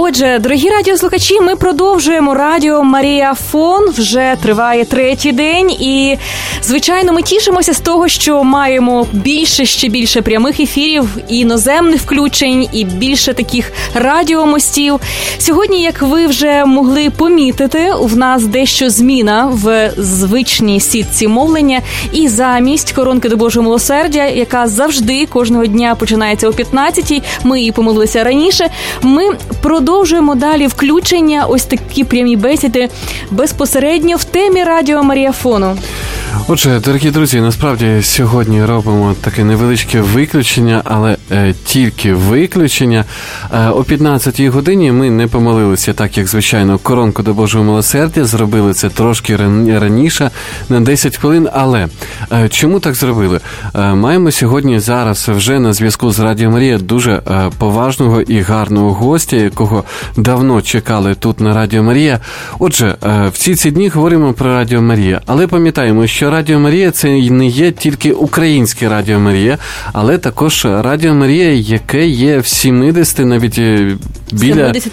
Отже, дорогі радіослухачі, ми продовжуємо Радіо Марія Фон. Вже триває 3-й день. І, звичайно, ми тішимося з того, що маємо ще більше прямих ефірів, і іноземних включень, і більше таких радіомостів. Сьогодні, як ви вже могли помітити, в нас дещо зміна в звичній сітці мовлення. І замість коронки до Божого милосердя, яка завжди кожного дня починається о 15-й, ми її помилилися раніше, ми продовжуємо далі включення, ось такі прямі бесіди безпосередньо в темі Радіо Маріафону. Отже, дорогі друзі, насправді сьогодні робимо таке невеличке виключення, але тільки виключення. О 15-й годині ми не помилилися, так як, звичайно, коронку до Божого милосердя, зробили це трошки раніше, на 10 хвилин, але чому так зробили? Маємо сьогодні зараз вже на зв'язку з Радіо Марія дуже поважного і гарного гостя, якого давно чекали тут на Радіо Марія. Отже, всі ці дні говоримо про Радіо Марія, але пам'ятаємо, що Радіо Марія – це не є тільки українське Радіо Марія, але також Радіо Марія, яке є в 70, навіть біля...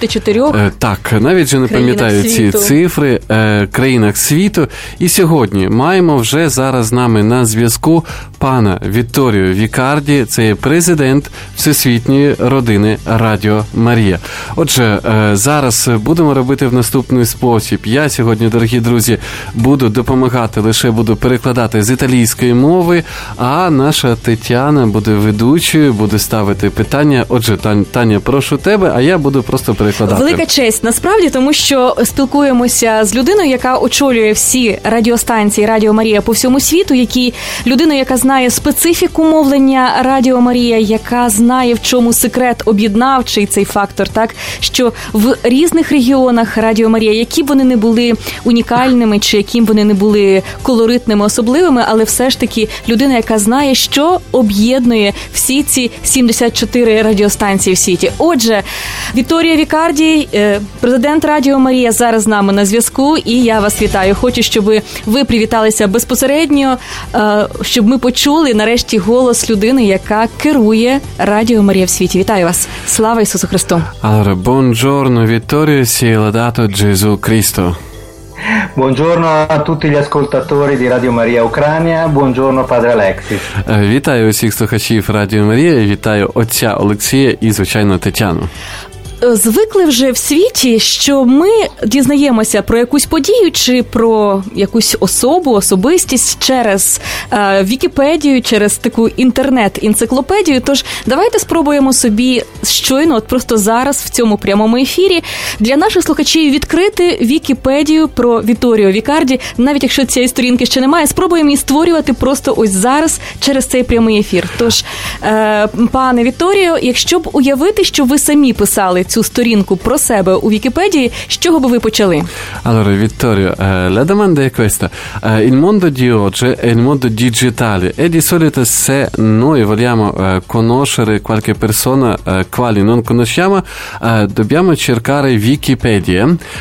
74? Так, навіть же не пам'ятаю ці цифри, країнах світу. І сьогодні маємо вже зараз з нами на зв'язку пана Вітторіо Вікарді, це є президент Всесвітньої родини Радіо Марія. Отже, зараз будемо робити в наступний спосіб. Я сьогодні, дорогі друзі, буду допомагати, лише буду перекладати з італійської мови, а наша Тетяна буде ведучою, буде ставити питання. Отже, Таня, прошу тебе, а я буду просто перекладати. Велика честь, насправді, тому що спілкуємося з людиною, яка очолює всі радіостанції Радіо Марія по всьому світу, людиною, яка знає специфіку мовлення Радіо Марія, яка знає, в чому секрет об'єднавчий цей фактор, так, що в різних регіонах Радіо Марія, які б вони не були унікальними, чи яким вони не були колоритними, особливими, але все ж таки людина, яка знає, що об'єднує всі ці 74 радіостанції в світі. Отже, Вітторіо Вікарді, президент Радіо Марія, зараз з нами на зв'язку, і я вас вітаю. Хочу, щоб ви привіталися безпосередньо, щоб ми почули нарешті голос людини, яка керує Радіо Марія в світі. Вітаю вас. Слава Ісусу Христу. Allora, buongiorno Vittorio, sia lodato Gesù Cristo. Buongiorno a tutti gli ascoltatori di Radio Maria Ucraina, buongiorno Padre Alexis. Вітаю усіх слухачів Радіо Марія, вітаю отця Олексія і, звичайно, Тетяну. Звикли вже в світі, що ми дізнаємося про якусь подію чи про якусь особу, особистість через Вікіпедію, через таку інтернет-енциклопедію. Тож давайте спробуємо собі щойно, от просто зараз в цьому прямому ефірі, для наших слухачів відкрити Вікіпедію про Вітторіо Вікарді. Навіть якщо цієї сторінки ще немає, спробуємо її створювати просто ось зараз через цей прямий ефір. Тож, пане Вітторіо, якщо б уявити, що ви самі писали цю сторінку про себе у Вікіпедії, з чого би ви почали? Allora, Vittorio, la domanda è questa. Il mondo di oggi è il mondo digitale e di solito se noi vogliamo conoscere qualche persona quali non conosciamo, dobbiamo cercare Wikipedia.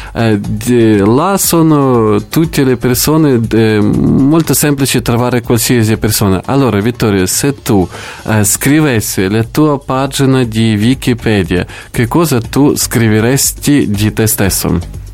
Là sono tutte le persone, molto semplice trovare qualsiasi persona. Allora, Vittorio, se tu scrivessi la tua pagina di Wikipedia, che cosa tu scriveresti di te stesso?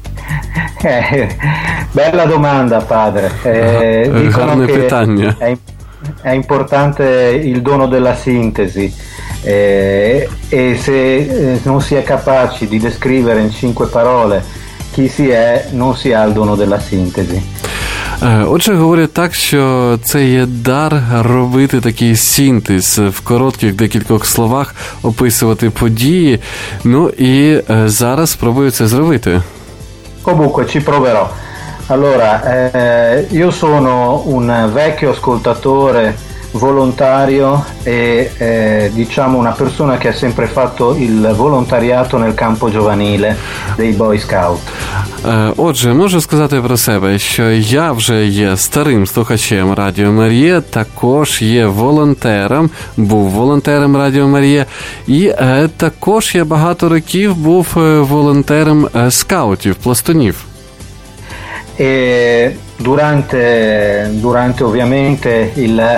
Bella domanda, padre. Dicono che è importante il dono della sintesi e se non si è capaci di descrivere in 5 parole chi si è, non si ha il dono della sintesi. Отже, говорять так, що це є дар робити такий синтез, в коротких декількох словах описувати події. Ну і зараз спробую це зробити. Comunque ci proverò. Allora, io sono un vecchio ascoltatore volontario e diciamo una persona che ha sempre fatto il volontariato nel campo giovanile dei Boy Scout. Отже, можу сказати про себе, що я вже є старим слухачем Радіо Марія, також є волонтером, був волонтером Радіо Марія, і також я багато років був волонтером скаутів, пластунів. E durante ovviamente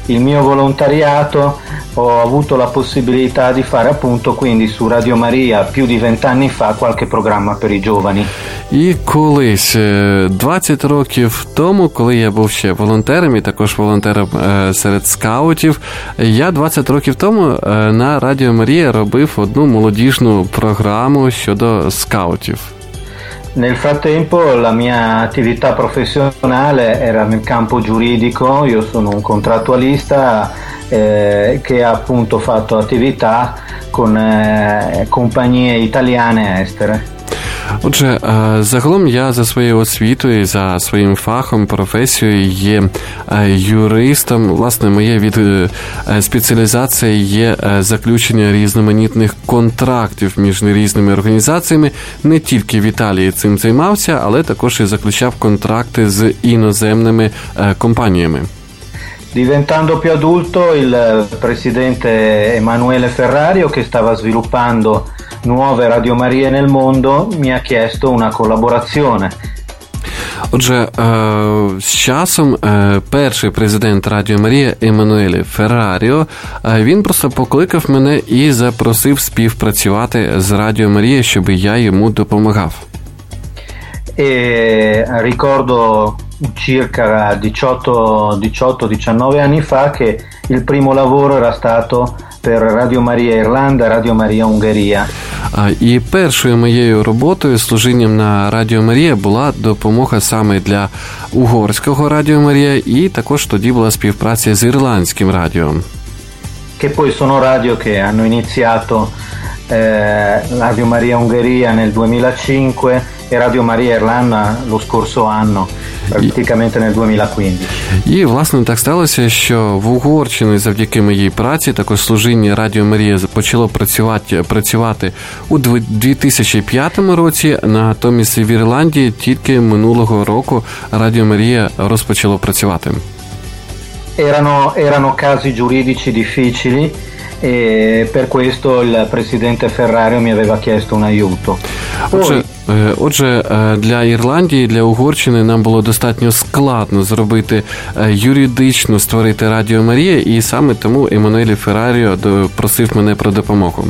il mio volontariato ho avuto la possibilità di fare appunto quindi su Radio Maria più di 20 anni fa qualche programma per i giovani. І колись, 20 років тому, коли я був ще волонтером і також волонтером серед скаутів, я 20 років тому на Радіо Марія робив одну молодіжну програму щодо скаутів. Nel frattempo la mia attività professionale era nel campo giuridico, io sono un contrattualista che ha appunto fatto attività con compagnie italiane e estere. Отже, загалом я за своєю освітою і за своїм фахом, професією є юристом. Власне, моя спеціалізація є заключення різноманітних контрактів між різними організаціями. Не тільки в Італії цим займався, але також і заключав контракти з іноземними компаніями. Diventando più adulto, il presidente Emanuele Ferrario, che stava sviluppando nuove Radio Marie nel mondo, mi ha chiesto una collaborazione. Отже, з часом перший президент Радіо Марія Еммануеле Ферраріо, він просто покликав мене і запросив співпрацювати з Радіо Марія, щоб я йому допомагав. E ricordo circa 18-19 anni fa che il primo lavoro era stato per Radio Maria Irlanda, Radio Maria Ungheria. І першою моєю роботою, служінням на Радіо Марія, була допомога саме для угорського Радіо Марія, і також тоді була співпраця з ірландським радіо. Che poi sono radio che hanno iniziato Radio Maria Ungheria nel 2005 e Radio Maria Irlanda lo scorso anno, praticamente nel 2015. І, власне, так сталося, що в Угорщині завдяки моїй праці також служіння Радіо Марія почало працювати у 2005 році, натомість в Ірландії тільки минулого року Радіо Марія розпочало працювати. Erano casi giuridici difficili e per questo il presidente Ferrario mi aveva chiesto un aiuto. Отже, для Ірландії, для Угорщини нам було достатньо складно зробити юридично, створити Радіо Марія, і саме тому Еммануеле Ферраріо просив мене про допомогу.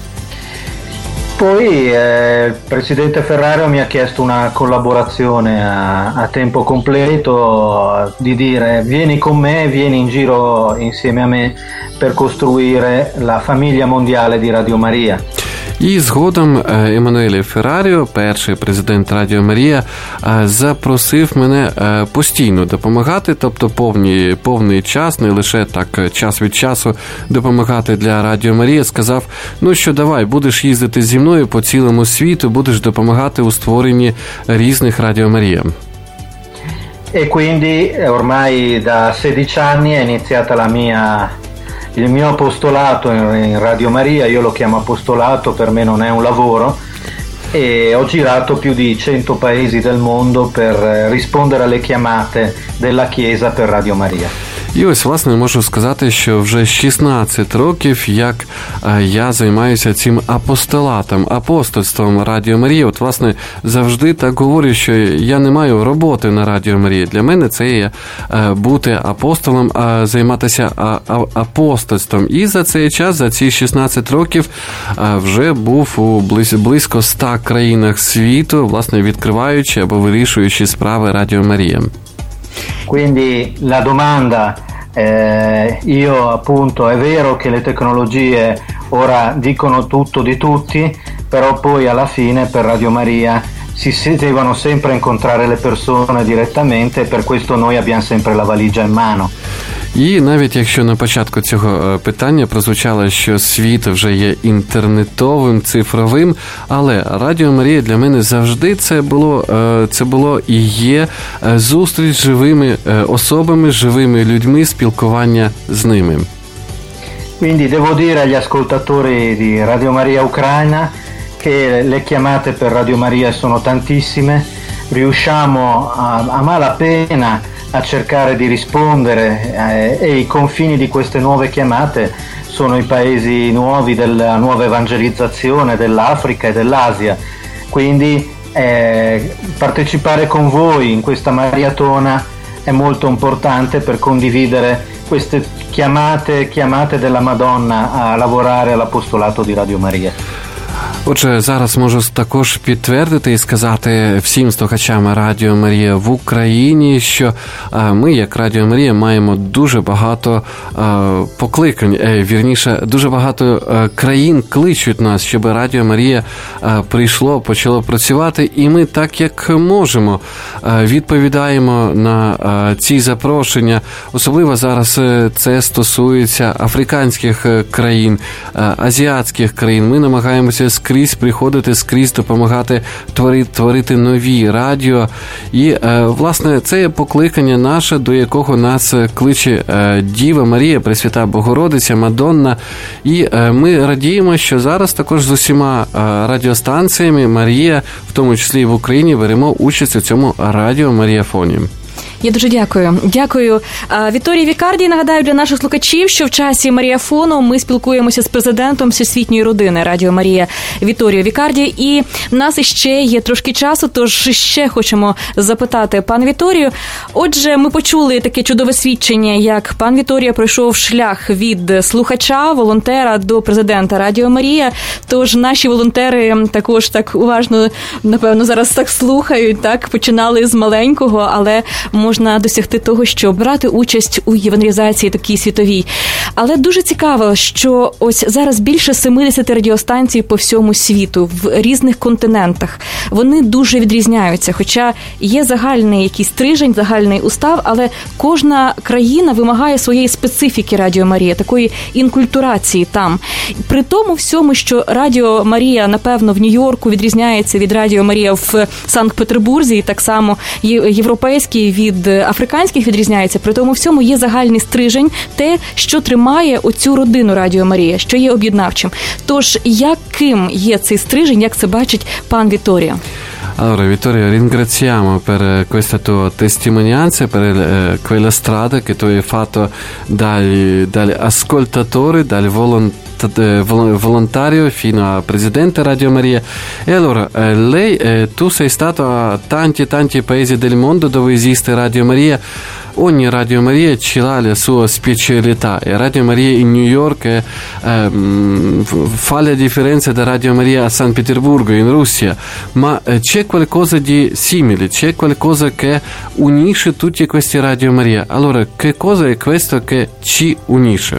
Poi il presidente Ferrario mi ha chiesto una collaborazione a tempo completo, di dire vieni con me, vieni in giro insieme a me per costruire la famiglia mondiale di Radio Maria. І згодом Еммануеле Ферраріо, перший президент Радіо Марія, запросив мене постійно допомагати, тобто повний час, не лише так час від часу допомагати для Радіо Марія. Сказав, ну що давай, будеш їздити зі мною по цілому світу, будеш допомагати у створенні різних Радіо Марія. E quindi ormai da 16 anni è iniziata il mio apostolato in Radio Maria. Io lo chiamo apostolato, per me non è un lavoro, e ho girato più di 100 paesi del mondo per rispondere alle chiamate della Chiesa per Radio Maria. І ось, власне, можу сказати, що вже 16 років, як я займаюся цим апостольством Радіо Марія. От, власне, завжди так говорю, що я не маю роботи на Радіо Марія. Для мене це є бути апостолом, займатися апостольством. І за цей час, за ці 16 років, вже був у близько 100 країнах світу, власне, відкриваючи або вирішуючи справи Радіо Марія. Quindi la domanda, io appunto è vero che le tecnologie ora dicono tutto di tutti, però poi alla fine per Radio Maria si devono sempre incontrare le persone direttamente, e per questo noi abbiamo sempre la valigia in mano. І навіть якщо на початку цього питання прозвучало, що світ вже є інтернетовим, цифровим, але Радіо Марія для мене завжди це було і є зустріч з живими особами, живими людьми, спілкування з ними. Quindi devo dire agli ascoltatori di Radio Maria Ucraina che le chiamate per Radio Maria sono tantissime, riusciamo a malapena a cercare di rispondere e i confini di queste nuove chiamate sono i paesi nuovi della nuova evangelizzazione dell'Africa e dell'Asia. Quindi partecipare con voi in questa maratona è molto importante per condividere queste chiamate della Madonna a lavorare all'apostolato di Radio Maria. Отже, зараз можу також підтвердити і сказати всім слухачам Радіо Марія в Україні, що ми, як Радіо Марія, маємо дуже багато покликань, вірніше, дуже багато країн кличуть нас, щоб Радіо Марія прийшло, почало працювати, і ми так, як можемо, відповідаємо на ці запрошення. Особливо зараз це стосується африканських країн, азіатських країн. Ми намагаємося скрізь приходити, скрізь допомагати творити нові радіо. І, власне, це є покликання наше, до якого нас кличе Діва Марія, Пресвята Богородиця, Мадонна. І ми радіємо, що зараз також з усіма радіостанціями Марія, в тому числі і в Україні, беремо участь у цьому радіо Маріафоні. Я дуже дякую. Дякую Вітторії Вікарді. Нагадаю для наших слухачів, що в часі Маріафону ми спілкуємося з президентом Всесвітньої родини Радіо Марія Вітторією Вікарді. І в нас іще є трошки часу, тож ще хочемо запитати пан Вітторію. Отже, ми почули таке чудове свідчення, як пан Вітторія пройшов шлях від слухача, волонтера до президента Радіо Марія. Тож наші волонтери також так уважно, напевно, зараз так слухають, так, починали з маленького, але можна досягти того, щоб брати участь у євангелізації такій світовій. Але дуже цікаво, що ось зараз більше 70 радіостанцій по всьому світу, в різних континентах. Вони дуже відрізняються, хоча є загальний якийсь стрижень, загальний устав, але кожна країна вимагає своєї специфіки Радіо Марія, такої інкультурації там. При тому всьому, що Радіо Марія, напевно, в Нью-Йорку відрізняється від Радіо Марія в Санкт-Петербурзі, і так само європейський від африканських відрізняється. При тому всьому є загальний стрижень, те, що тримає оцю родину Радіо Марія, що є об'єднавчим. Тож, яким є цей стрижень, як це бачить пан Вітторіо? Allora, Vittorio, ringraziamo per questa tua testimonianza, per quella strada che tu hai fatto dagli ascoltatori, dal volontario fino a presidente Radio Maria. E allora, tu sei stato a tanti paesi del mondo dove esiste Radio Maria. Ogni Radio Maria ce l'ha la sua specialità e Radio Maria in New York fa la differenza da Radio Maria a San Pietroburgo in Russia, ma c'è qualcosa di simile, c'è qualcosa che unisce tutti questi Radio Maria. Allora, che cosa è questo che ci unisce?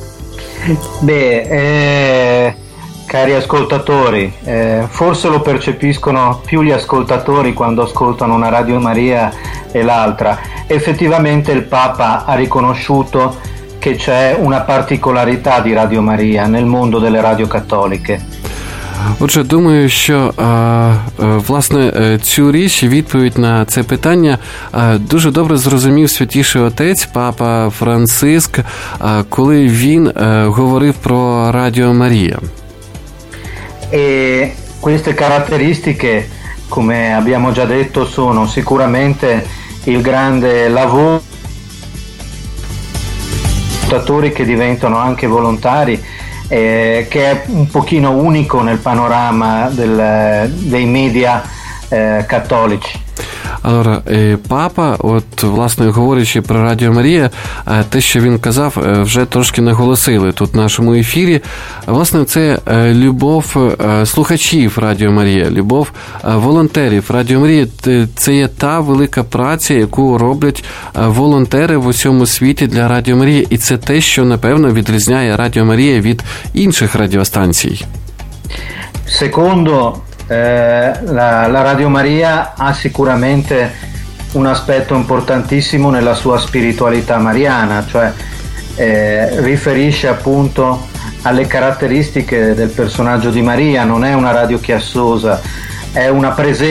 Cari ascoltatori, forse lo percepiscono più gli ascoltatori quando ascoltano una Radio Maria e l'altra. Effettivamente il Papa ha riconosciuto che c'è una particolarità di Radio Maria nel mondo delle radio cattoliche. Отже, думаю, що, власне, цю річ, відповідь на це питання дуже добре зрозумів Святіший Отець, Папа Франциск, коли він говорив про Радіо Марія. E queste caratteristiche, come abbiamo già detto, sono sicuramente il grande lavoro che diventano anche volontari, che è un pochino unico nel panorama dei media cattolici. Allora, папа, от, власне, говорячи про Радіо Марія, те, що він казав, вже трошки наголосили тут в нашому ефірі. Власне, це любов слухачів Радіо Марія, любов волонтерів Радіо Марія. Це є та велика праця, яку роблять волонтери в усьому світі для Радіо Марія. І це те, що, напевно, відрізняє Радіо Марія від інших радіостанцій. Secondo la Radio Maria ha sicuramente un aspetto importantissimo nella sua spiritualità mariana, cioè riferisce appunto alle caratteristiche del personaggio di Maria, non è una radio chiassosa, è una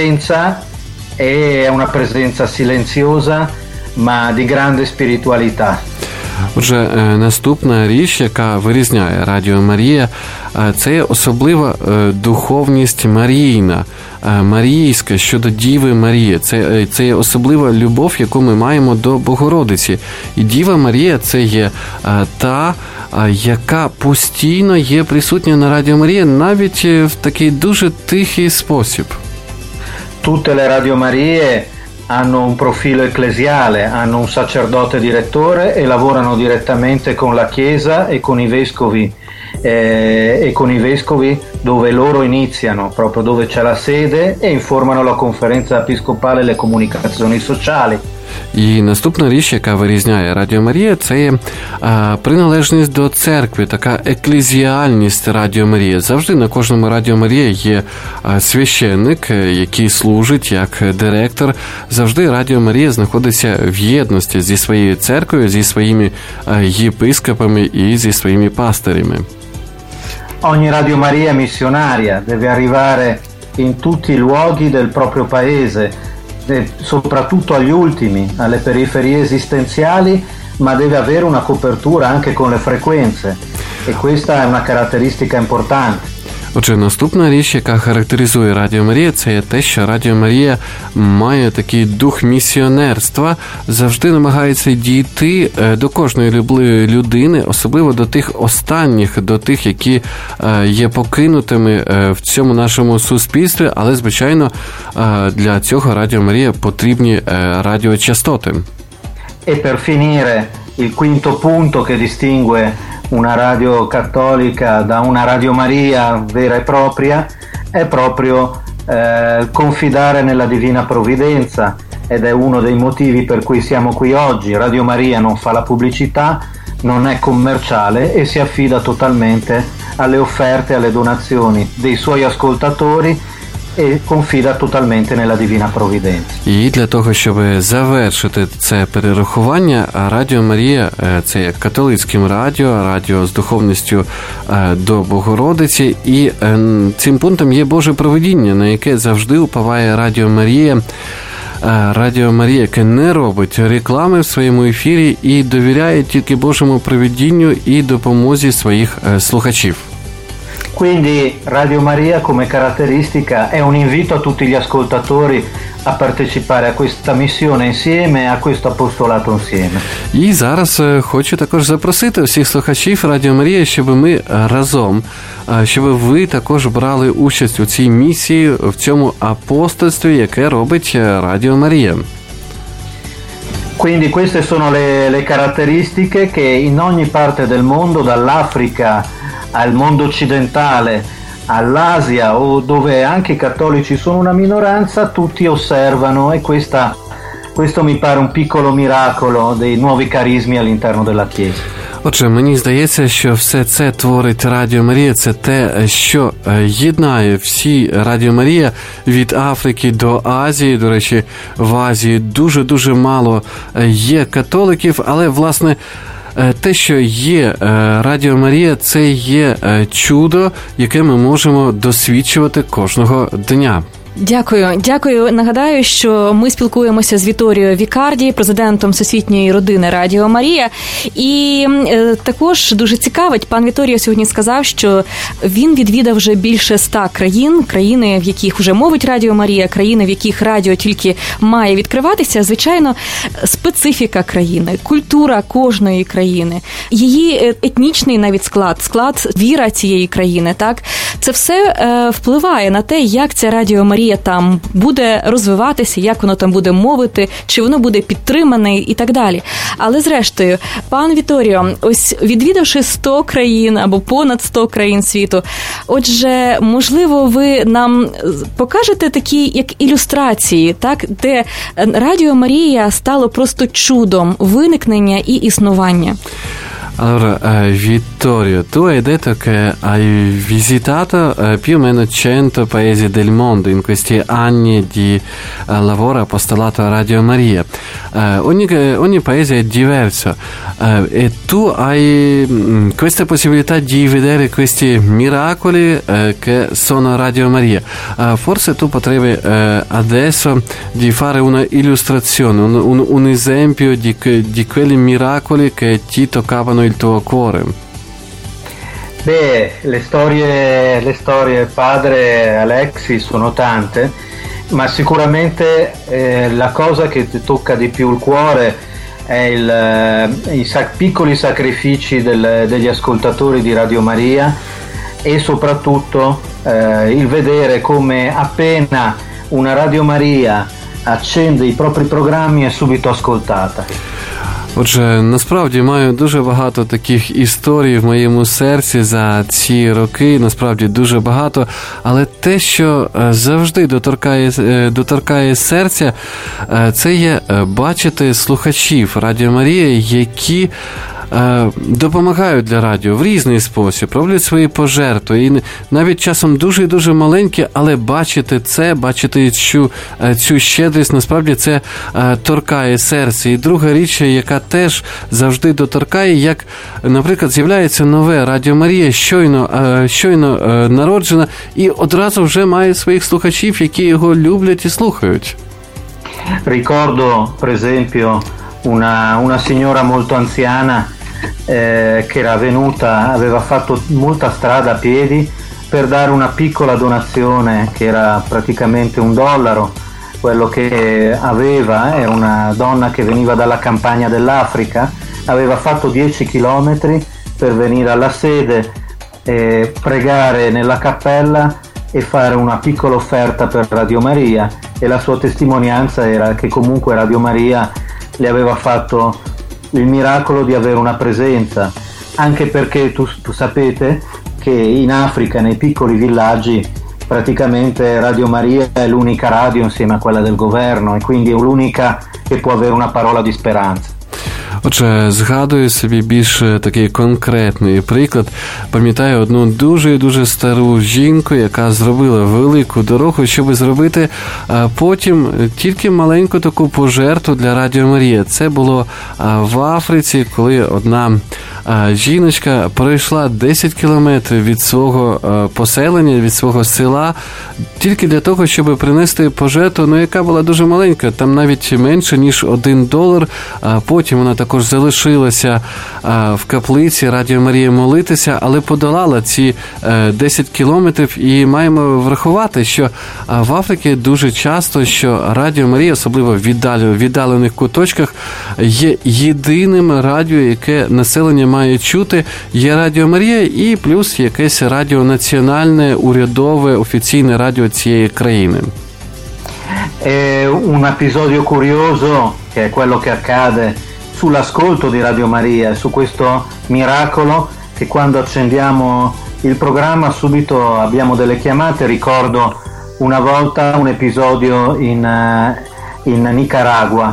presenza silenziosa ma di grande spiritualità. Отже, наступна річ, яка вирізняє Радіо Марія, це є особлива духовність Марійна, марійська щодо Діви Марії. Це є особлива любов, яку ми маємо до Богородиці. І Діва Марія – це є та, яка постійно є присутня на Радіо Марія, навіть в такий дуже тихий спосіб. Tutte le Radio Marie hanno un profilo ecclesiale, hanno un sacerdote direttore e lavorano direttamente con la Chiesa e con i vescovi dove loro iniziano, proprio dove c'è la sede, e informano la конференція епископале le comunicazioni sociali. І наступна річ, яка вирізняє Радіо Марія, це є приналежність до церкви, така еклезіальність Радіо Марія. Завжди на кожному Радіо Марія є священник, який служить як директор. Завжди Радіо Марія знаходиться в єдності зі своєю церквою, зі своїми єпископами і зі своїми пастирями. Ogni Radio Maria missionaria deve arrivare in tutti i luoghi del proprio paese, soprattutto agli ultimi, alle periferie esistenziali, ma deve avere una copertura anche con le frequenze, e questa è una caratteristica importante. Отже, наступна річ, яка характеризує Радіо Марія, це є те, що Радіо Марія має такий дух місіонерства, завжди намагається дійти до кожної людини, особливо до тих останніх, до тих, які є покинутими в цьому нашому суспільстві, але, звичайно, для цього Радіо Марія потрібні радіочастоти. E per finire, il quinto punto che distingue una radio cattolica da una Radio Maria vera e propria è proprio confidare nella divina provvidenza, ed è uno dei motivi per cui siamo qui oggi. Radio Maria non fa la pubblicità, non è commerciale e si affida totalmente alle offerte e alle donazioni dei suoi ascoltatori e confida totalmente nella divina provvidenza. І для того, щоб завершити це перерахування, Радіо Марія – це є католицьким радіо з духовністю до Богородиці, і цим пунктом є Боже провидіння, на яке завжди уповає Радіо Марія. Радіо Марія, яке не робить реклами в своєму ефірі і довіряє тільки Божому провидінню і допомозі своїх слухачів. Quindi Radio Maria come caratteristica è un invito a tutti gli ascoltatori a partecipare a questa missione insieme, a questo apostolato insieme. І зараз хочу також запросити всіх слухачів Радіо Марія, щоб ми разом, щоб ви також брали участь у цій місії, в цьому апостольстві, яке робить Радіо Марія. Quindi queste sono le caratteristiche che in ogni parte del mondo, dall'Africa al mondo occidentale, all'Asia, o dove anche i cattolici sono una minoranza, tutti osservano, e questo mi pare un piccolo miracolo dei nuovi carismi all'interno della Chiesa. Отже, мені здається, що все це творить Радіо Марія, це те, що єднає всі Радіо Марія від Африки до Азії. До речі, в Азії дуже-дуже мало є католиків, але, власне, те, що є Радіо Марія, це є чудо, яке ми можемо досвідчувати кожного дня. Дякую. Нагадаю, що ми спілкуємося з Віторією Вікарді, президентом Всесвітньої родини Радіо Марія. І також дуже цікавить, пан Віторіо сьогодні сказав, що він відвідав вже більше 100 країни, в яких вже мовить Радіо Марія, країни, в яких радіо тільки має відкриватися. Звичайно, специфіка країни, культура кожної країни, її етнічний навіть склад, віра цієї країни, так? Це все впливає на те, як ця Радіо Марія там буде розвиватися, як воно там буде мовити, чи воно буде підтримане і так далі. Але зрештою, пан Віторіо, ось відвідавши 100 країн або понад 100 країн світу, отже, можливо, ви нам покажете такі, як ілюстрації, так, де Радіо Марія стало просто чудом виникнення і існування. Allora, Vittorio, tu hai detto che hai visitato più o meno 100 paesi del mondo in questi anni di lavoro apostolato a Radio Maria. Ogni paese è diverso e tu hai questa possibilità di vedere questi miracoli che sono Radio Maria. Forse tu potrebbe adesso di fare una illustrazione, un esempio di quelli miracoli che ti toccavano il tuo cuore. Beh, le storie padre Alexi sono tante, ma sicuramente la cosa che ti tocca di più il cuore è i piccoli sacrifici degli ascoltatori di Radio Maria, e soprattutto il vedere come appena una Radio Maria accende i propri programmi e subito ascoltata. Отже, насправді маю дуже багато таких історій в моєму серці за ці роки, насправді дуже багато, але те, що завжди доторкає серця, це є бачити слухачів Радіо Марія, які допомагають для радіо в різний спосіб, роблять свої пожертви, і навіть часом дуже і дуже маленькі, але бачити цю щедрість, насправді це торкає серце. І друга річ, яка теж завжди доторкає, як, наприклад, з'являється нове Радіо Марія, щойно народжена, і одразу вже має своїх слухачів, які його люблять і слухають. Ricordo, per esempio, una signora molto anziana che era venuta, aveva fatto molta strada a piedi per dare una piccola donazione che era praticamente $1. Quello che aveva era una donna che veniva dalla campagna dell'Africa, aveva fatto 10 chilometri per venire alla sede e pregare nella cappella e fare una piccola offerta per Radio Maria, e la sua testimonianza era che comunque Radio Maria le aveva fatto il miracolo di avere una presenza, anche perché tu sapete che in Africa, nei piccoli villaggi, praticamente Radio Maria è l'unica radio insieme a quella del governo, e quindi è l'unica che può avere una parola di speranza. Отже, згадую собі більш такий конкретний приклад. Пам'ятаю одну дуже стару жінку, яка зробила велику дорогу, щоб зробити потім тільки маленьку таку пожертву для Радіо Марія. Це було в Африці, коли одна жіночка пройшла 10 кілометрів від свого поселення, від свого села, тільки для того, щоб принести пожертву, яка була дуже маленька, там навіть менше, ніж $1. Потім вона також залишилася в каплиці Радіо Марія молитися, але подолала ці 10 кілометрів, і маємо врахувати, що в Африці дуже часто, що Радіо Марія, особливо в віддалених куточках, є єдиним радіо, яке населення має чути. Є Радіо Марія і плюс якесь радіо національне, урядове, офіційне радіо цієї країни. Un episodio curioso, che è quello che accade sull'ascolto di Radio Maria, su questo miracolo, che quando accendiamo il programma subito abbiamo delle chiamate. Ricordo una volta un episodio in Nicaragua.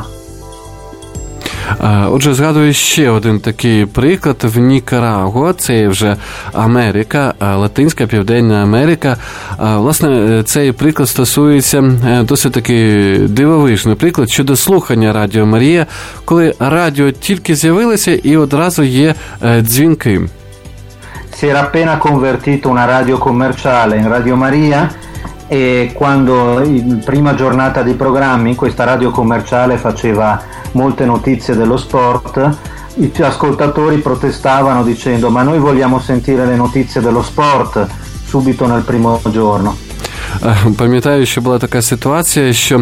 Отже, згадую ще один такий приклад в Нікарагуа, це вже Америка, Латинська, Південна Америка. Власне, цей приклад стосується досить таки дивовижний приклад щодо слухання Радіо Марія, коли радіо тільки з'явилося і одразу є дзвінки. Si era appena convertito una radio commerciale in Radio Maria, e quando in prima giornata di programmi questa radio commerciale faceva molte notizie dello sport, i ascoltatori protestavano dicendo: ma noi vogliamo sentire le notizie dello sport subito nel primo giorno. Пам'ятаю, що була така ситуація, що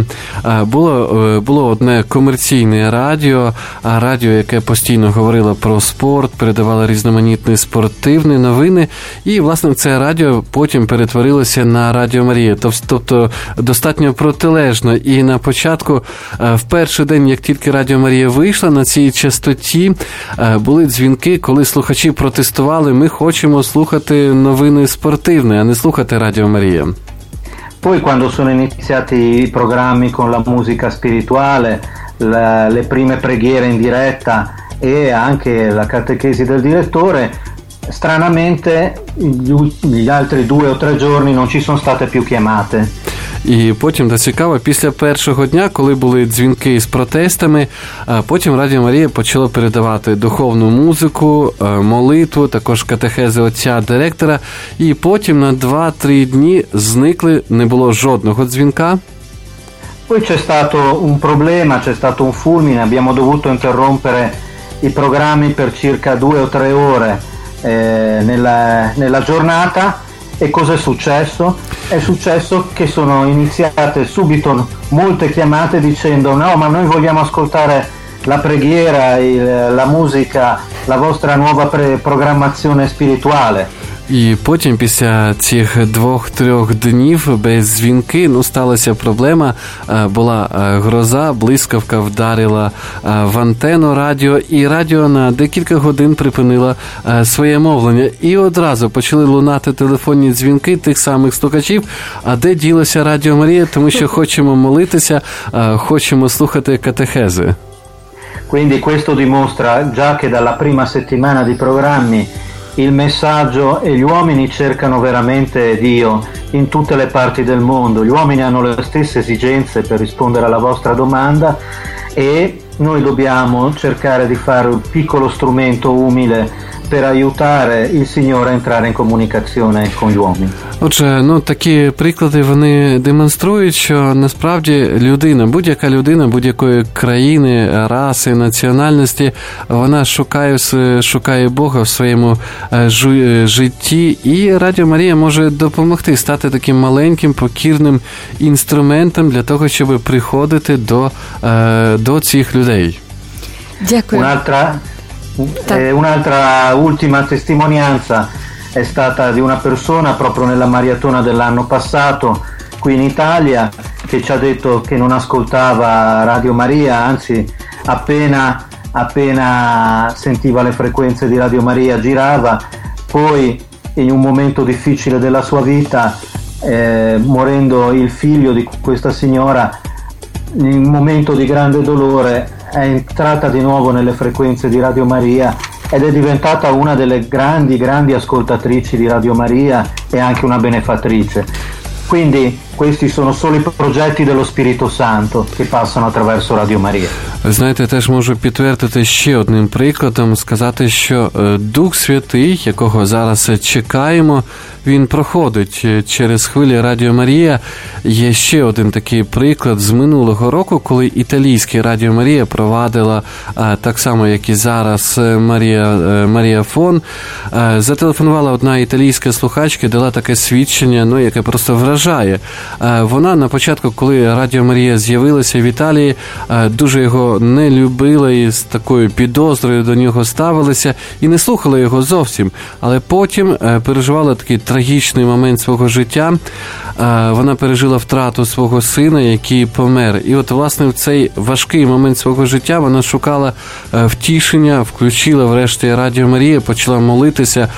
було одне комерційне радіо, яке постійно говорило про спорт, передавало різноманітні спортивні новини, і, власне, це радіо потім перетворилося на Радіо Марія. Тобто, достатньо протилежно. І на початку, в перший день, як тільки Радіо Марія вийшла, на цій частоті були дзвінки, коли слухачі протестували: ми хочемо слухати новини спортивні, а не слухати Радіо Марія. Poi quando sono iniziati i programmi con la musica spirituale, le prime preghiere in diretta e anche la catechesi del direttore, stranamente gli altri 2 o 3 giorni non ci sono state più chiamate. І потім, та цікаво, після першого дня, коли були дзвінки з протестами, потім Радіо Марія почало передавати духовну музику, молитву, також катехези отця-директора, і потім на 2-3 дні зникли, не було жодного дзвінка. Poi c'è stato un problema, c'è stato un fulmine, abbiamo dovuto interrompere i programmi per circa 2 o 3 ore nella giornata. E cosa è successo? È successo che sono iniziate subito molte chiamate dicendo: no, ma noi vogliamo ascoltare la preghiera, la musica, la vostra nuova programmazione spirituale. І потім, після цих 2-3 днів без дзвінки, сталася проблема. Була гроза, блискавка вдарила в антенну радіо, і радіо на декілька годин припинило своє мовлення. І одразу почали лунати телефонні дзвінки тих самих слухачів. А де ділося Радіо Марія? Тому що хочемо молитися, хочемо слухати катехези. Quindi questo dimostra già che dalla prima settimana di programmi il messaggio e gli uomini cercano veramente Dio in tutte le parti del mondo. Gli uomini hanno le stesse esigenze per rispondere alla vostra domanda e noi dobbiamo cercare di fare un piccolo strumento umile per aiutare il Signore a entrare in comunicazione con gli uomini. Отже, такі приклади, вони демонструють, що насправді людина, будь-яка людина, будь-якої країни, раси, національності, вона шукає Бога в своєму житті, і Радіо Марія може допомогти стати таким маленьким, покірним інструментом для того, щоб приходити до цих людей. Дякую. Un'altra ultima testimonianza è stata di una persona proprio nella maratona dell'anno passato qui in Italia, che ci ha detto che non ascoltava Radio Maria, anzi appena sentiva le frequenze di Radio Maria girava. Poi in un momento difficile della sua vita, morendo il figlio di questa signora, in un momento di grande dolore è entrata di nuovo nelle frequenze di Radio Maria ed è diventata una delle grandi ascoltatrici di Radio Maria e anche una benefattrice. Quindi questi sono solo i progetti dello Spirito Santo che passano attraverso Radio Maria. Знаєте, теж можу підтвердити ще одним прикладом, сказати, що Дух Святий, якого зараз чекаємо, він проходить через хвилі Радіо Марія. Є ще один такий приклад з минулого року, коли італійське Радіо Марія провадила, так само, як і зараз, Марія Фон. Зателефонувала одна італійська слухачка, дала таке свідчення, яке просто вражає. Вона на початку, коли Радіо Марія з'явилася в Італії, дуже його не любила і з такою підозрою до нього ставилася і не слухала його зовсім. Але потім переживала такий трагічний момент свого життя. Вона пережила втрату свого сина, який помер. І от, власне, в цей важкий момент свого життя вона шукала втішення, включила врешті Радіо Марія, почала молитися,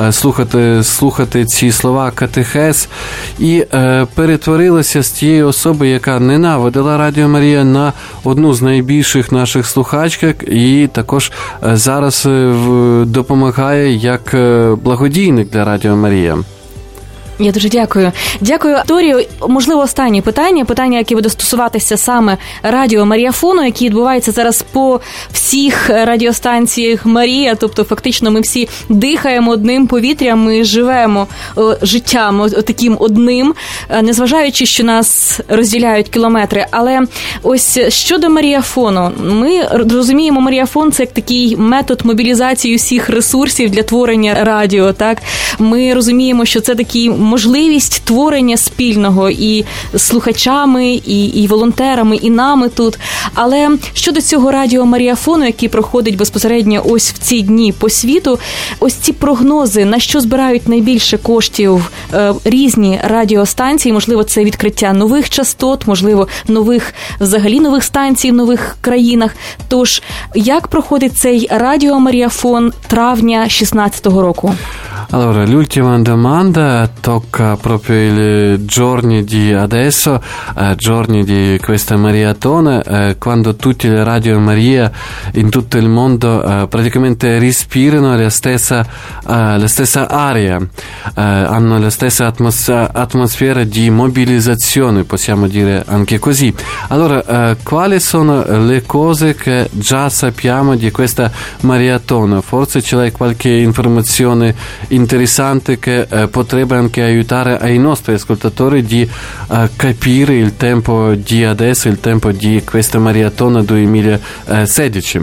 слухати ці слова катехез і перетворилася з тієї особи, яка ненавидила Радіо Марія, на одну з найбільших наших слухачок і також зараз допомагає як благодійник для Радіо Марія. Я дуже дякую. Дякую, Вікторію. Можливо, останнє питання, яке буде стосуватися саме Радіо Маріафону, який відбувається зараз по всіх радіостанціях Марія, тобто фактично ми всі дихаємо одним повітрям, ми живемо життям таким одним, незважаючи, що нас розділяють кілометри. Але ось щодо Маріафону, ми розуміємо, Маріафон – це як такий метод мобілізації усіх ресурсів для творення радіо, так? Ми розуміємо, що це такий можливість творення спільного і слухачами, і волонтерами, і нами тут. Але щодо цього Радіо Маріафону, який проходить безпосередньо ось в ці дні по світу, ось ці прогнози, на що збирають найбільше коштів різні радіостанції, можливо, це відкриття нових частот, можливо, нових станцій в нових країнах. Тож, як проходить цей Радіо Маріафон травня 2016 року? Allora, l'ultima domanda tocca proprio i giorni di adesso, giorni di questa maratona, quando tutte le Radio Maria in tutto il mondo praticamente respirano la stessa aria, hanno la stessa atmosfera di mobilizzazione, possiamo dire anche così. Allora, quali sono le cose che già sappiamo di questa maratona? Forse ce l'hai qualche informazione interessante che potrebbe anche aiutare ai nostri ascoltatori di capire il tempo di adesso, il tempo di questa maratona 2016.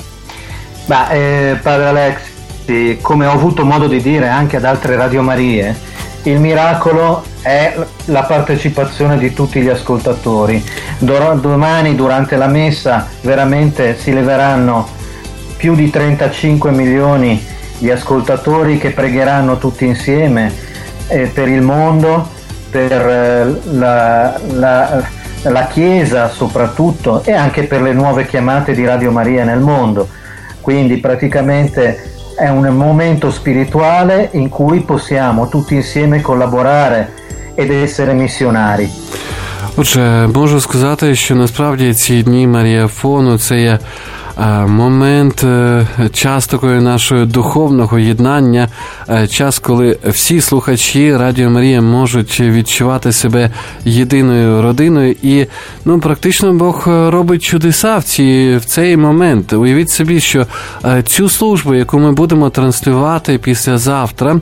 Padre Alexi, come ho avuto modo di dire anche ad altre Radio Marie, il miracolo è la partecipazione di tutti gli ascoltatori. Domani durante la messa veramente si leveranno più di 35 milioni gli ascoltatori che pregheranno tutti insieme per il mondo, per la Chiesa soprattutto, e anche per le nuove chiamate di Radio Maria nel mondo. Quindi praticamente è un momento spirituale in cui possiamo tutti insieme collaborare ed essere missionari. Отже, можу сказати, що насправді ці дні Маріафону – це є момент, час такої нашого духовного єднання, час, коли всі слухачі Радіо Марія можуть відчувати себе єдиною родиною, і практично Бог робить чудеса в цей момент. Уявіть собі, що цю службу, яку ми будемо транслювати післязавтра,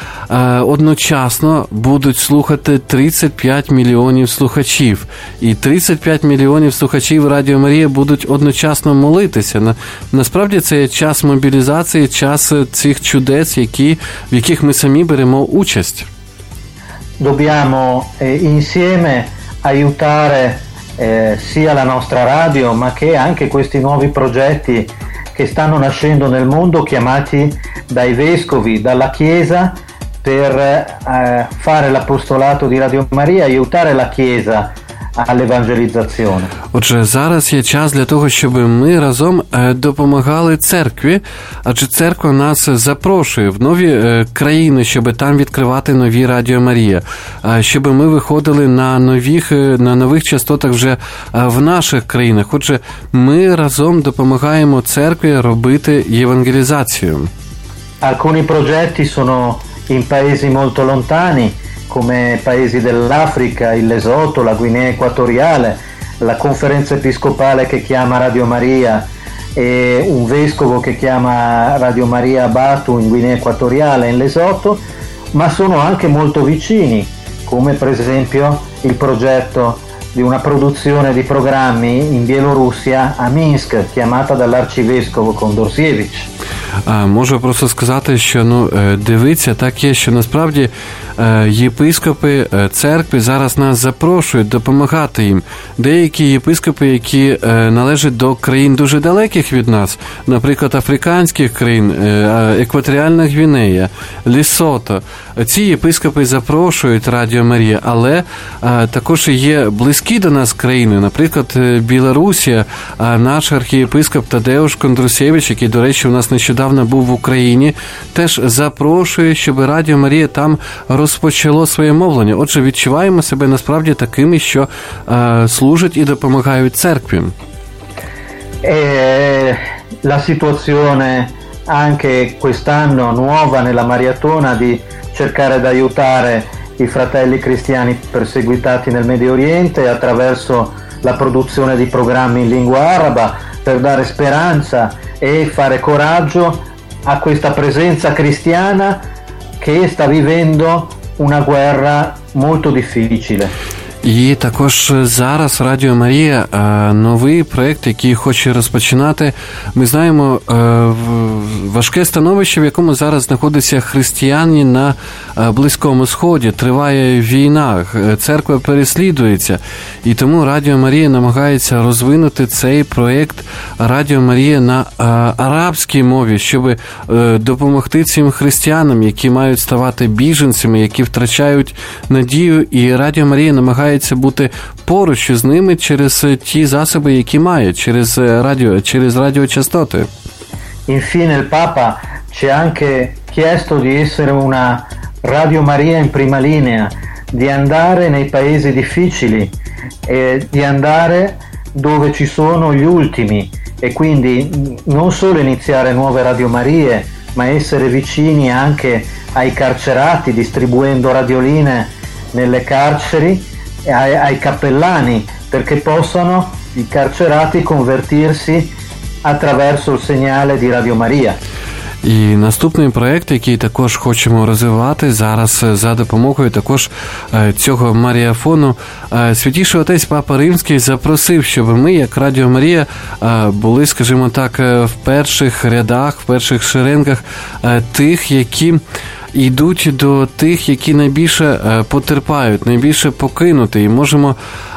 одночасно будуть слухати 35 мільйонів слухачів. І 35 мільйонів слухачів Радіо Марія будуть одночасно молитися. Насправді це є час мобілізації, час цих чудес, в яких ми самі беремо участь. Dobbiamo insieme aiutare sia la nostra radio, ma che anche questi nuovi progetti che stanno nascendo nel mondo, chiamati dai vescovi, dalla Chiesa, per fare l'apostolato di Radio Maria, aiutare la Chiesa all'evangelizzazione. Отже, зараз є час для того, щоб ми разом допомагали церкві, адже церква нас запрошує в нові країни, щоб там відкривати нові Радіо Марія, щоб ми виходили на нових частотах вже в наших країнах. Отже, ми разом допомагаємо церкві робити євангелізацію. Alcuni progetti sono in paesi molto lontani, come paesi dell'Africa, il Lesotho, la Guinea Equatoriale, la conferenza episcopale che chiama Radio Maria e un vescovo che chiama Radio Maria a Batu in Guinea Equatoriale, in Lesotho, ma sono anche molto vicini, come per esempio il progetto di una produzione di programmi in Bielorussia, a Minsk, chiamata dall'arcivescovo Kondorsiewicz. Можу просто сказати, що дивіться, так є, що насправді єпископи церкви зараз нас запрошують допомагати їм. Деякі єпископи, які належать до країн дуже далеких від нас, наприклад, африканських країн, Екваторіальна Гвінея, Лесото, ці єпископи запрошують Радіо Марія, але також є близькі до нас країни, наприклад, Білорусія, наш архієпископ Тадеуш Кондрусєвич, який, до речі, у нас нещодавно був в Україні, теж запрошує, щоб Радіо Марія там розпочало своє мовлення. Отже, відчуваємо себе насправді такими, що служать і допомагають церкві. La situazione anche quest'anno nuova nella Mariatona di cercare di aiutare i fratelli cristiani perseguitati nel Medio Oriente attraverso la produzione di programmi in lingua araba per dare speranza e fare coraggio a questa presenza cristiana che sta vivendo una guerra molto difficile. І також зараз Радіо Марія новий проєкт, який хоче розпочинати. Ми знаємо важке становище, в якому зараз знаходяться християни на Близькому Сході. Триває війна, церква переслідується. І тому Радіо Марія намагається розвинути цей проєкт Радіо Марія на арабській мові, щоб допомогти цим християнам, які мають ставати біженцями, які втрачають надію. І Радіо Марія намагається бути поруч з ними через ті засоби, які має, через радіочастоти. Infine il Papa ci ha anche chiesto di essere una Radio Maria in prima linea, di andare nei paesi difficili e di andare dove ci sono gli ultimi e quindi non solo iniziare nuove Radio Marie, ma essere vicini anche ai carcerati, distribuendo radioline nelle carceri, ai cappellani, perché possano i carcerati convertirsi attraverso il segnale di Radio Maria. І наступний проєкт, який також хочемо розвивати зараз за допомогою також цього Маріафону, Святіший Отець Папа Римський запросив, щоб ми, як Радіо Марія, були, скажімо так, в перших рядах, в перших шеренгах тих, які йдуть до тих, які найбільше потерпають, найбільше покинуті. І можемо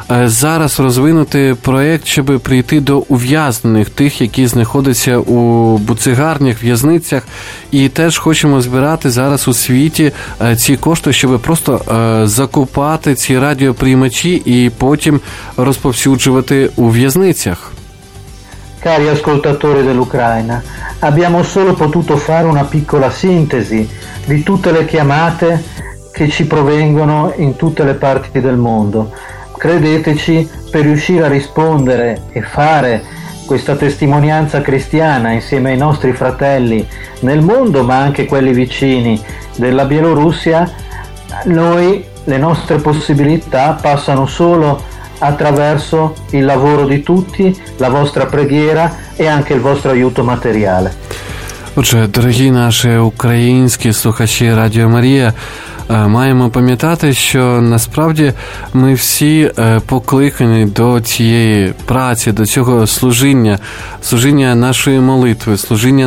зараз розвинути проєкт, щоб прийти до ув'язнених, тих, які знаходяться у буцегарнях, в'язницях, і теж хочемо збирати зараз у світі ці кошти, щоб просто закупати ці радіоприймачі і потім розповсюджувати у в'язницях. Cari ascoltatori dell'Ucraina, abbiamo solo potuto fare una piccola sintesi di tutte le chiamate che ci provengono in tutte le parti del mondo. Credeteci, per riuscire a rispondere e fare questa testimonianza cristiana insieme ai nostri fratelli nel mondo, ma anche quelli vicini della Bielorussia, le nostre possibilità passano solo attraverso il lavoro di tutti, la vostra preghiera e anche il vostro aiuto materiale. Отже, дорогі наші українські слухачі Радіо Марія, маємо пам'ятати, що насправді ми всі покликані до цієї праці, до цього служіння нашої молитви, служіння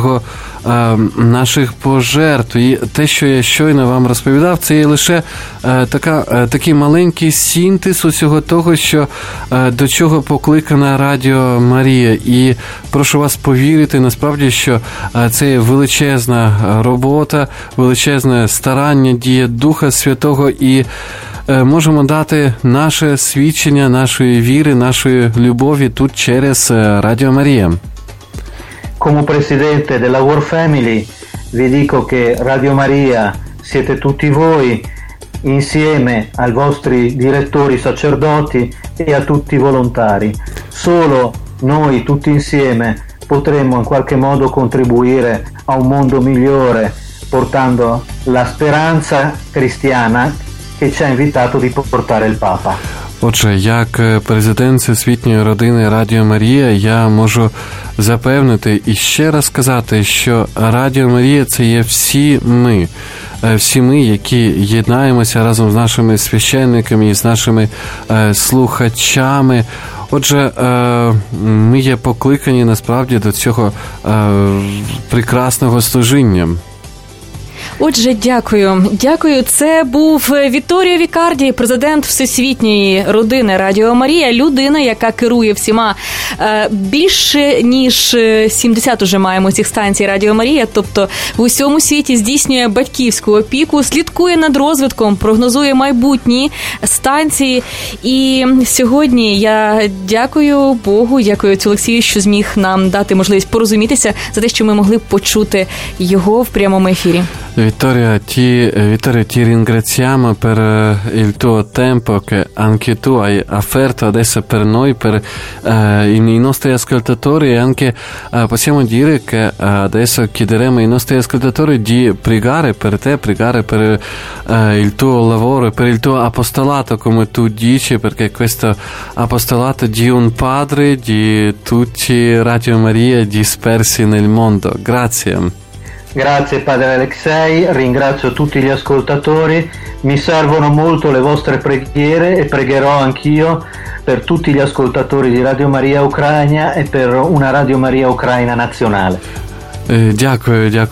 наших пожертв. І те, що я щойно вам розповідав, це є лише такий маленький синтез усього того, що до чого покликана Радіо Марія. І прошу вас повірити, насправді, що це є величезна робота, величезне старання, дія Духа Святого, і можемо дати наше свідчення нашої віри, нашої любові тут через Радіо Марія. Come presidente della War Family vi dico che Radio Maria siete tutti voi, insieme ai vostri direttori sacerdoti e a tutti i volontari. Solo noi tutti insieme potremmo in qualche modo contribuire a un mondo migliore, portando la speranza cristiana che ci ha invitato di portare il Papa. Отже, як президент Всесвітньої родини Радіо Марія, я можу запевнити і ще раз сказати, що Радіо Марія – це є всі ми, які єднаємося разом з нашими священниками і з нашими слухачами. Отже, ми є покликані насправді до цього прекрасного служіння. Отже, дякую. Це був Вітторіо Вікарді, президент Всесвітньої родини Радіо Марія, людина, яка керує всіма. Більше ніж 70 уже маємо цих станцій Радіо Марія, тобто в усьому світі здійснює батьківську опіку, слідкує над розвитком, прогнозує майбутні станції. І сьогодні я дякую Богу, дякую отцю Олексію, що зміг нам дати можливість порозумітися, за те, що ми могли почути його в прямому ефірі. Vittorio, ti ringraziamo per il tuo tempo che anche tu hai offerto adesso per noi, per i nostri ascoltatori, e anche possiamo dire che adesso chiederemo ai nostri ascoltatori di pregare per te, pregare per il tuo lavoro, per il tuo apostolato, come tu dici, perché questo apostolato di un padre, di tutti Radio Maria dispersi nel mondo. Grazie. Grazie Padre Alexei, ringrazio tutti gli ascoltatori, mi servono molto le vostre preghiere e pregherò anch'io per tutti gli ascoltatori di Radio Maria Ucraina e per una Radio Maria Ucraina nazionale. Дякую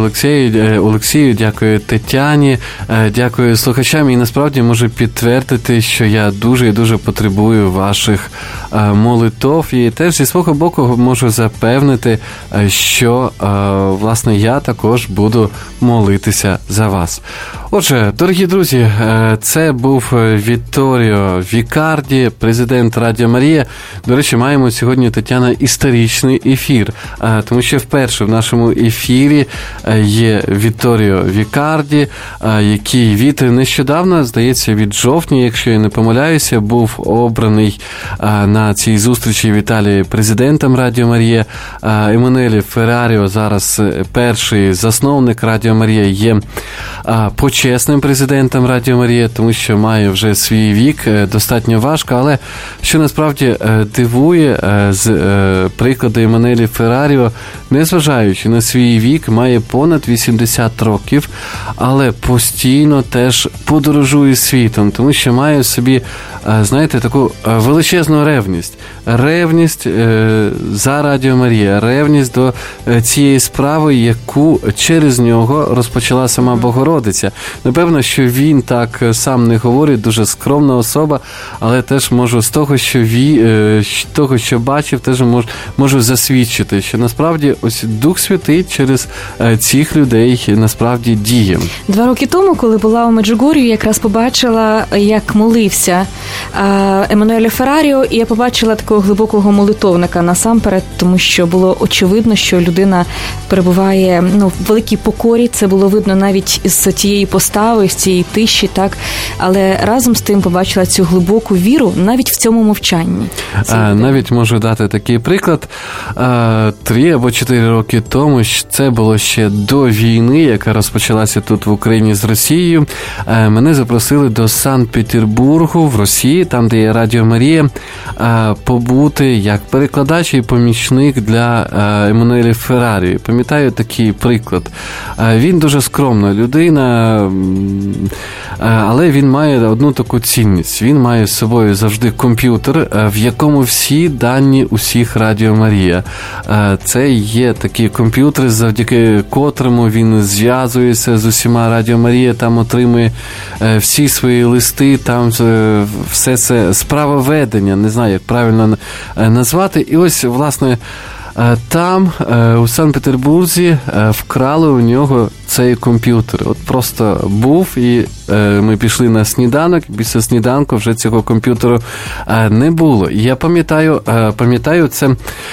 Олексію, дякую Тетяні, дякую слухачам. І насправді можу підтвердити, що я дуже і дуже потребую ваших молитов. І теж зі свого боку можу запевнити, що, власне, я також буду молитися за вас. Отже, дорогі друзі, це був Вітторіо Вікарді, президент Радіо Марія. До речі, маємо сьогодні, Тетяна, історичний ефір, тому що вперше в нашому ефірі є Вітторіо Вікарді, який від нещодавно, здається, від жовтня, якщо я не помиляюся, був обраний на цій зустрічі в Італії президентом Радіо Марія. Еммануеле Ферраріо, зараз перший засновник Радіо Марія, є почесним президентом Радіо Марія, тому що має вже свій вік, достатньо важко, але що насправді дивує з прикладу Еммануеле Ферраріо, незважаючи незважаючи на свій вік, має понад 80 років, але постійно теж подорожує світом, тому що має в собі, знаєте, таку величезну ревність. Ревність за Радіо Марія, ревність до цієї справи, яку через нього розпочала сама Богородиця. Напевно, що він так сам не говорить, дуже скромна особа, але теж можу з того, що бачив, теж можу засвідчити, що насправді ось Дух Святий через цих людей насправді діє. 2 роки тому, коли була у Меджугор'ї, якраз побачила, як молився Еммануеле Ферраріо, і я побачила такого глибокого молитовника насамперед, тому що було очевидно, що людина перебуває в великій покорі, це було видно навіть з тієї постави, з цієї тиші, так, але разом з тим побачила цю глибоку віру навіть в цьому мовчанні. Навіть можу дати такий приклад. 3 або 4 роки тому, це було ще до війни, яка розпочалася тут в Україні з Росією, мене запросили до Санкт-Петербургу в Росії, там, де є Радіо Марія, побути як перекладач і помічник для Еммануеля Ферраріо. Пам'ятаю такий приклад. Він дуже скромна людина, але він має одну таку цінність. Він має з собою завжди комп'ютер, в якому всі дані усіх Радіо Марія. Це є такі комп'ютери, завдяки котрому він зв'язується з усіма Радіо Марія, там отримує всі свої листи, там все це справоведення, не знаю, як правильно назвати. І ось, власне, там, у Санкт-Петербурзі, вкрали у нього цей комп'ютер. От просто був, і ми пішли на сніданок, після сніданку вже цього комп'ютеру не було. І я пам'ятаю це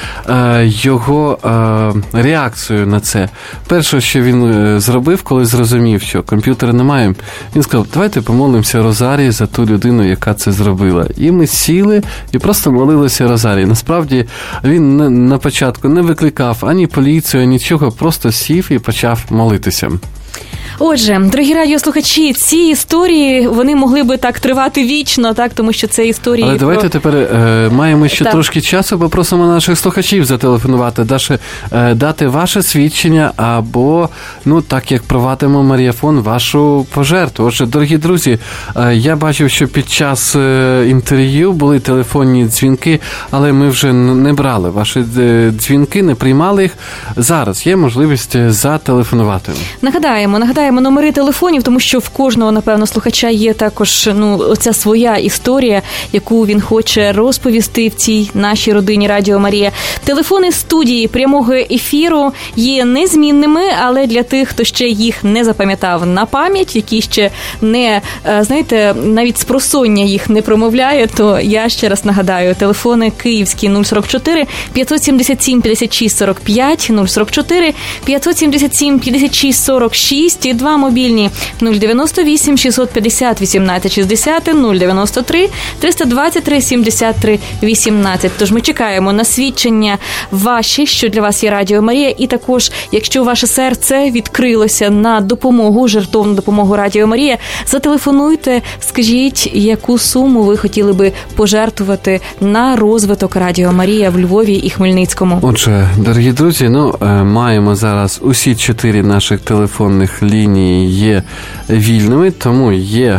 його реакцію на це. Перше, що він зробив, коли зрозумів, що комп'ютера немає, він сказав, давайте помолимося Розарії за ту людину, яка це зробила. І ми сіли і просто молилися Розарії. Насправді, він на початку не викликав ані поліцію, нічого, просто сів і почав молитися. Отже, дорогі радіослухачі, ці історії, вони могли би так тривати вічно, так, тому що це історії. Але давайте тепер маємо ще трошки часу, попросимо наших слухачів зателефонувати, дати ваше свідчення або, так як провадимо Маріафон, вашу пожертву. Отже, дорогі друзі, я бачив, що під час інтерв'ю були телефонні дзвінки, але ми вже не брали ваші дзвінки, не приймали їх. Зараз є можливість зателефонувати. Нагадаємо номери телефонів, тому що в кожного, напевно, слухача є також, оця своя історія, яку він хоче розповісти в цій нашій родині Радіо Марія. Телефони студії прямого ефіру є незмінними, але для тих, хто ще їх не запам'ятав на пам'ять, які ще не, навіть спросоння їх не промовляє, то я ще раз нагадаю, телефони київські 044 577 56 45, 044 577 56 46 і 2 мобільні 098 650 18 60, 093 323 73 18. Тож ми чекаємо на свідчення ваші, що для вас є Радіо Марія, і також, якщо ваше серце відкрилося на допомогу, жертовну допомогу Радіо Марія, зателефонуйте, скажіть, яку суму ви хотіли би пожертвувати на розвиток Радіо Марія в Львові і Хмельницькому. Отже, дорогі друзі, маємо зараз усі 4 наших телефонних лінії є вільними, тому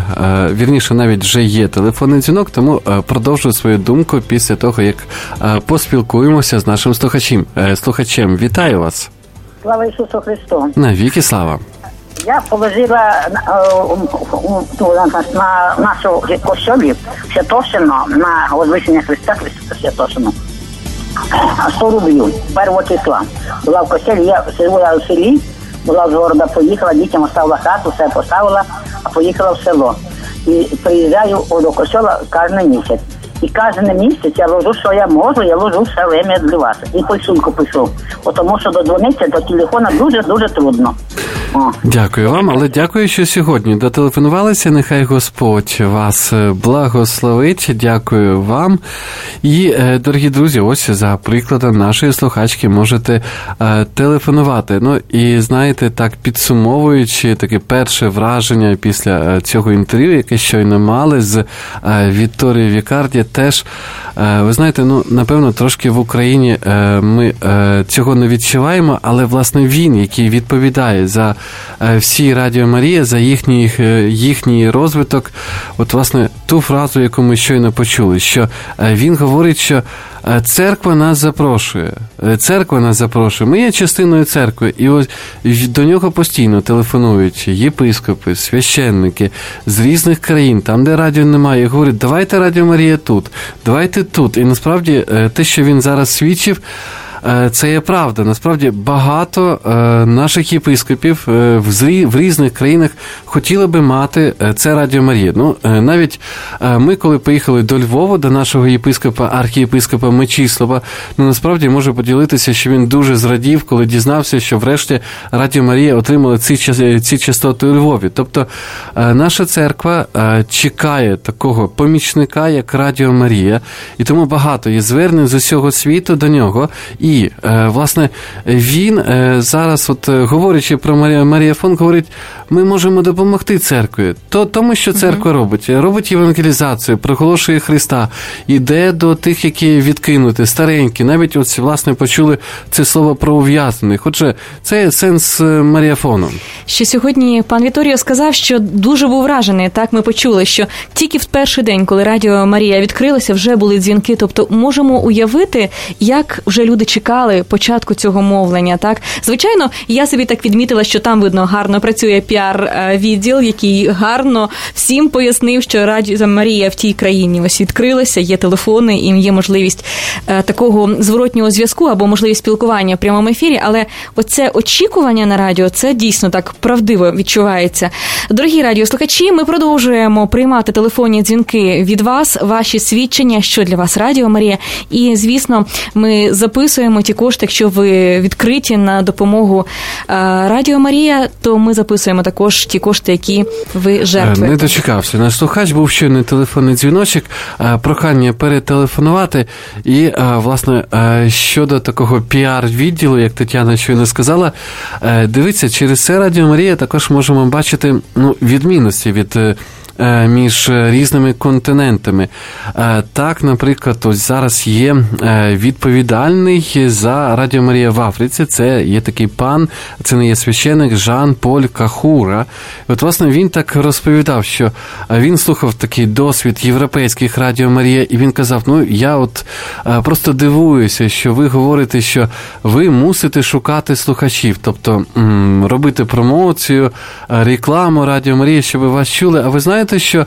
навіть вже є телефонний дзвінок, тому продовжую свою думку після того, як поспілкуємося з нашим слухачем. Вітаю вас. Слава Ісусу Христу. Навіки слава. Я положила на нашу костьолі Святошино, на Возвишення Христа Святошино, 100 рублів, 1 числа. Була в костьолі, я живу в селі, була з города, поїхала, дітям оставила хату, все поставила, а поїхала в село. І приїжджаю до костьола кожен місяць. І кожен місяць я ложу, що я можу, я ложу все время для вас. І писульку пишу. Тому що додзвонитися до телефона дуже-дуже трудно. Дякую вам, але дякую, що сьогодні дотелефонувалися. Нехай Господь вас благословить. Дякую вам. І, дорогі друзі, ось за прикладом нашої слухачки можете телефонувати. Ну, і, знаєте, так підсумовуючи таке перше враження після цього інтерв'ю, яке щойно мали з Вітторією Вікарді, теж, ви знаєте, ну, напевно, трошки в Україні ми цього не відчуваємо, але, власне, він, який відповідає за всі Радіо Марія, за їхній розвиток, от, власне, ту фразу, яку ми щойно почули, що він говорить, що церква нас запрошує. Церква нас запрошує. Ми є частиною церкви. І ось до нього постійно телефонують єпископи, священники з різних країн, там, де радіо немає, і говорять, давайте Радіо Марія тут, давайте тут. І насправді те, що він зараз свідчив, це є правда. Насправді багато наших єпископів в різних країнах хотіли би мати це Радіо Марія. Ну, навіть ми, коли поїхали до Львова, до нашого єпископа, архієпископа Мечислава, ну, насправді можу поділитися, що він дуже зрадів, коли дізнався, що врешті Радіо Марія отримала ці частоти у Львові. Тобто наша церква чекає такого помічника, як Радіо Марія, і тому багато є звернень з усього світу до нього. І, власне, він зараз, от говорячи про Маріафон, говорить, ми можемо допомогти церкві. Тому, що церква робить євангелізацію, проголошує Христа, іде до тих, які відкинуті, старенькі. Навіть, ось, власне, почули це слово про ув'язнених. Отже, це є сенс Маріафону. Що сьогодні пан Вітторіо сказав, що дуже був вражений. Так, ми почули, що тільки в перший день, коли Радіо Марія відкрилося, вже були дзвінки. Тобто, можемо уявити, як вже люди чекали початку цього мовлення, так? Звичайно, я собі так відмітила, що там, видно, гарно працює піар-відділ, який гарно всім пояснив, що Радіо Марія в тій країні ось відкрилася, є телефони, і є можливість такого зворотнього зв'язку або можливість спілкування в прямому ефірі, але оце очікування на радіо, це дійсно так правдиво відчувається. Дорогі радіослухачі, ми продовжуємо приймати телефонні дзвінки від вас, ваші свідчення, що для вас Радіо Марія, і, звісно, ми записуємо ті кошти, якщо ви відкриті на допомогу Радіо Марія, то ми записуємо також ті кошти, які ви жертвуєте. Не дочекався. Наш слухач був щойно телефонний дзвіночок, прохання перетелефонувати. І, власне, щодо такого піар-відділу, як Тетяна щойно сказала, дивіться, через це Радіо Марія також можемо бачити відмінності між різними континентами. Так, наприклад, ось зараз є відповідальний за Радіо Марія в Африці. Це є такий пан, це не є священик, Жан-Поль Кахура. От, власне, він так розповідав, що він слухав такий досвід європейських Радіо Марія, і він казав, я от просто дивуюся, що ви говорите, що ви мусите шукати слухачів, тобто робити промоцію, рекламу Радіо Марія, щоб вас чули. А ви знаєте, що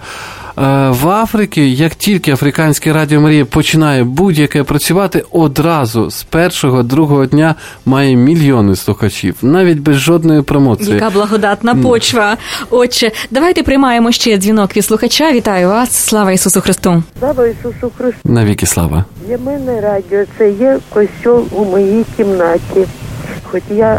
в Африці, як тільки Африканське Радіо Марія починає будь-яке працювати, одразу з першого-другого дня має мільйони слухачів, навіть без жодної промоції. Яка благодатна почва. Отче, давайте приймаємо ще дзвінок від слухача. Вітаю вас. Слава Ісусу Христу. Слава Ісусу Христу. Навіки слава. Для мене радіо – це є костьол у моїй кімнаті. Хоч я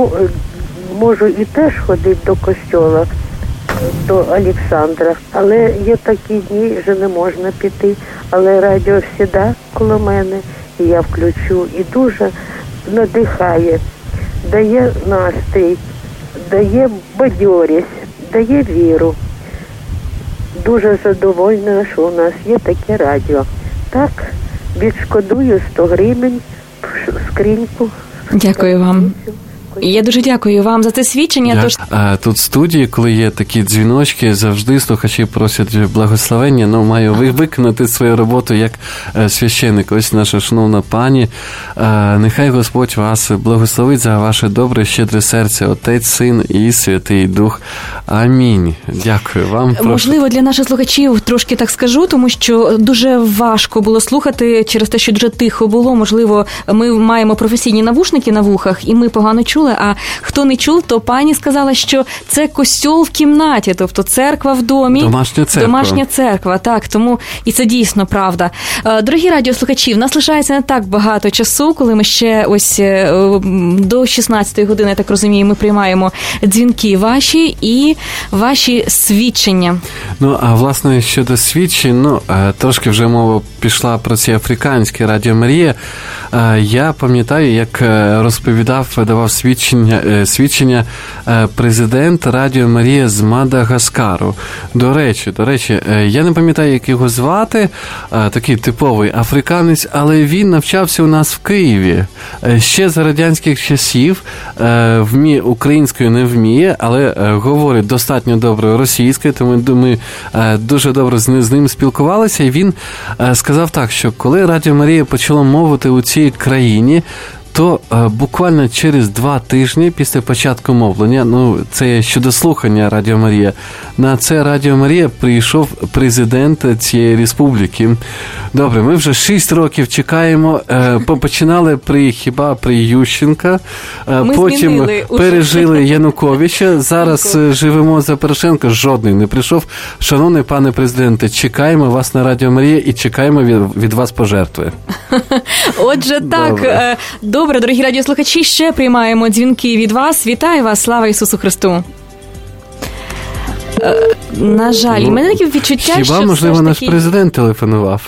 можу і теж ходити до костьола, до Олександра, але є такі дні, що не можна піти, але радіо завжди коло мене, і я включу, і дуже надихає, дає настрій, дає бадьорість, дає віру. Дуже задовольна, що у нас є таке радіо. Так, відшкодую 100 гривень в скриньку. Дякую вам. Я дуже дякую вам за це свідчення. Тут в студії, коли є такі дзвіночки, завжди слухачі просять благословення, маю виконати свою роботу як священник. Ось наша шановна пані, нехай Господь вас благословить за ваше добре, щедре серце, Отець, Син і Святий Дух. Амінь. Дякую вам. Можливо, для наших слухачів трошки так скажу, тому що дуже важко було слухати через те, що дуже тихо було. Можливо, ми маємо професійні навушники на вухах, і ми погано чули. чули, а хто не чув, то пані сказала, що це костьол в кімнаті, тобто церква в домі. Домашня церква, так, тому і це дійсно правда. Дорогі радіослухачі, в нас лишається не так багато часу, коли ми ще ось до 16-ї години, я так розумію, ми приймаємо дзвінки ваші і ваші свідчення. Ну, а власне, щодо свідчень, трошки вже мова пішла про ці африканські Радіо Марія. Я пам'ятаю, як давав свідчення президент Радіо Марія з Мадагаскару. До речі, я не пам'ятаю, як його звати, такий типовий африканець, але він навчався у нас в Києві. Ще за радянських часів, українською не вміє, але говорить достатньо добре російською, тому ми дуже добре з ним спілкувалися, і він сказав так, що коли Радіо Марія почало мовити у цій країні, то буквально через 2 тижні після початку мовлення, це щодо слухання Радіо Марія, на це Радіо Марія прийшов президент цієї республіки. Добре, ми вже 6 років чекаємо, починали при Ющенка, потім пережили Януковича, зараз живемо за Порошенка, жодний не прийшов. Шановний пане президенте, чекаємо вас на Радіо Марія і чекаємо від вас пожертви. Отже, так, добре, дорогі радіослухачі, ще приймаємо дзвінки від вас. Вітаю вас, слава Ісусу Христу. На жаль, в мене таке відчуття, що хіба, можливо, наш президент телефонував?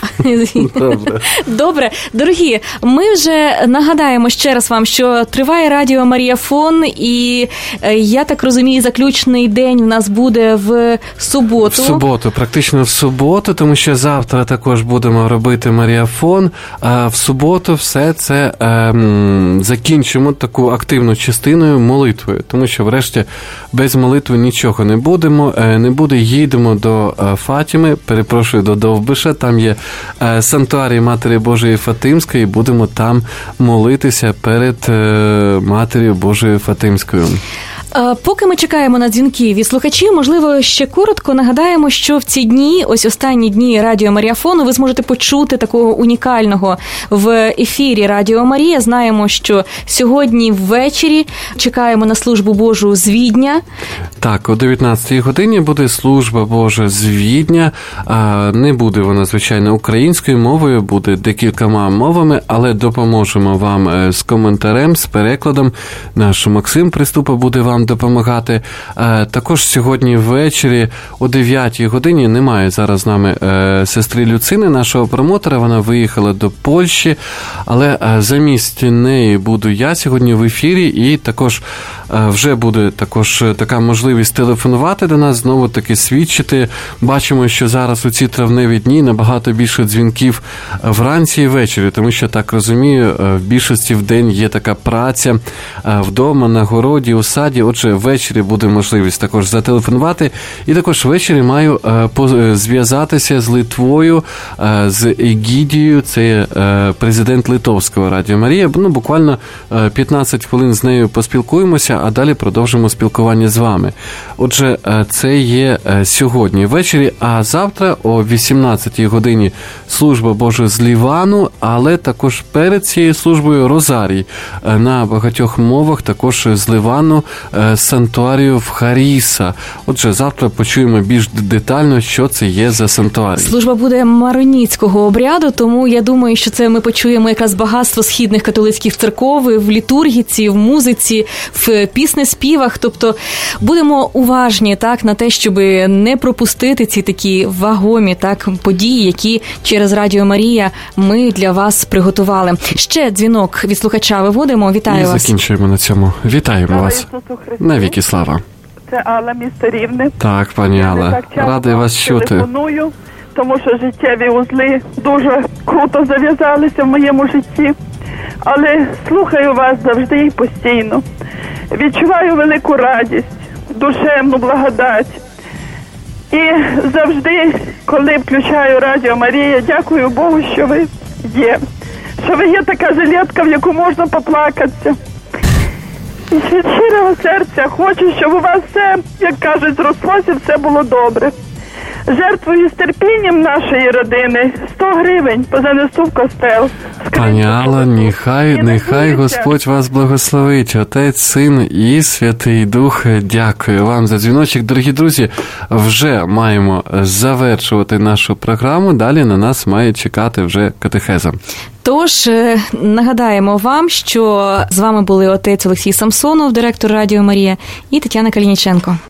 Добре. Дорогі, ми вже нагадаємо ще раз вам, що триває Радіо Маріафон, і я так розумію, заключний день у нас буде в суботу. Практично в суботу, тому що завтра також будемо робити Маріафон, а в суботу все це закінчимо таку активну частиною молитвою, тому що врешті без молитви нічого не буде, їдемо до Фатіми, до Довбиша, там є санктуарій Матері Божої Фатимської, і будемо там молитися перед Матір'ю Божою Фатимською. Поки ми чекаємо на дзвінки від слухачів, можливо, ще коротко нагадаємо, що в ці дні, ось останні дні Радіо Маріафону, ви зможете почути такого унікального в ефірі Радіо Марія. Знаємо, що сьогодні ввечері чекаємо на службу Божу з Відня. Так, о 19-й годині буде служба Божа з Відня. Не буде вона, звичайно, українською мовою, буде декількома мовами, але допоможемо вам з коментарем, з перекладом. Наш Максим Приступа буде вам допомагати. Також сьогодні ввечері о 9-й годині, немає зараз з нами сестри Люцини, нашого промотора, вона виїхала до Польщі, але замість неї буду я сьогодні в ефірі, і також вже буде така можливість телефонувати до нас, знову таки свідчити. Бачимо, що зараз у ці травневі дні набагато більше дзвінків вранці і ввечері, тому що, так розумію, в більшості в день є така праця вдома, на городі, у саді. Отже, ввечері буде можливість також зателефонувати. І також ввечері маю зв'язатися з Литвою, з Егідією, це президент Литовського Радіо Марія. Буквально 15 хвилин з нею поспілкуємося, а далі продовжимо спілкування з вами. Отже, це є сьогодні ввечері, а завтра о 18-й годині служба Божа з Лівану, але також перед цією службою Розарій на багатьох мовах, також з Лівану, з санктуарію в Харіса. Отже, завтра почуємо більш детально, що це є за санктуарій. Служба буде мароніцького обряду, тому я думаю, що це ми почуємо якраз багатство східних католицьких церков в літургіці, в музиці, в піснеспівах. Тобто будемо уважні на те, щоб не пропустити ці такі вагомі події, які через Радіо Марія ми для вас приготували. Ще дзвінок від слухача виводимо. Вітаю вас. І закінчуємо на цьому. Вітаємо вас. Навіки слава. Це Алла, місто Рівне. Так, пані Алла, радий вас чути. Телефоную, тому що життєві узли дуже круто зав'язалися в моєму житті. Але слухаю вас завжди і постійно. Відчуваю велику радість, душевну благодать. І завжди, коли включаю Радіо Марія, дякую Богу, що ви є. Що ви є така жилетка, в яку можна поплакатися. І від щирого серця хочу, щоб у вас все, як кажуть, зрослося, все було добре. жертвою з терпінням нашої родини 100 гривень позанесу в костел. Пані Алло, нехай Господь вас благословить, Отець, Син і Святий Дух. Дякую вам за дзвіночок. Дорогі друзі, вже маємо завершувати нашу програму. Далі на нас має чекати вже катехеза. Тож, нагадаємо вам, що з вами були отець Олексій Самсонов, директор Радіо Марія, і Тетяна Калініченко.